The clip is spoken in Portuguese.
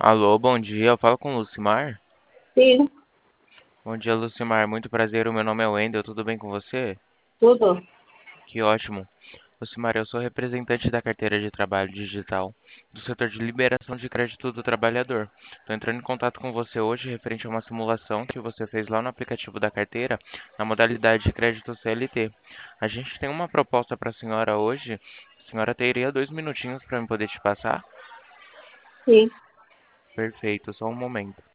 Alô, bom dia. Eu falo com o Lucimar. Sim, Bom dia, Lucimar. Muito prazer. O meu nome é Wendel. Tudo bem com você? tudo. Que ótimo. Lucimar, eu sou representante da carteira de trabalho digital do setor de liberação de crédito do trabalhador. Estou entrando em contato com você hoje referente a uma simulação que você fez lá no aplicativo da carteira, na modalidade de crédito CLT. A gente tem uma proposta para a senhora hoje. A senhora teria 2 minutinhos para eu poder te passar? Sim. Perfeito, só um momento.